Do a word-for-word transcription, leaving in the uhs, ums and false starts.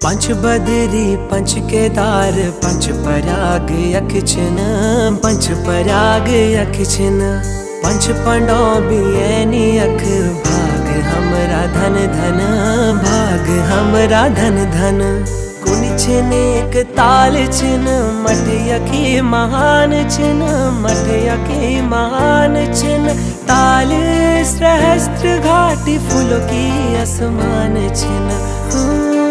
पंच बदरी पंच केदार पंच पराग यक्षिन पंच पराग यक्षिन पंच पंडौबियनी अख भाग हमरा धन धन भाग हमरा धन धन कुन छिन एक ताल छिन मठ यखी महान छिन मठ यखी महान छिन ताल सहस्त्र घाटी फूलों की आसमान छिन।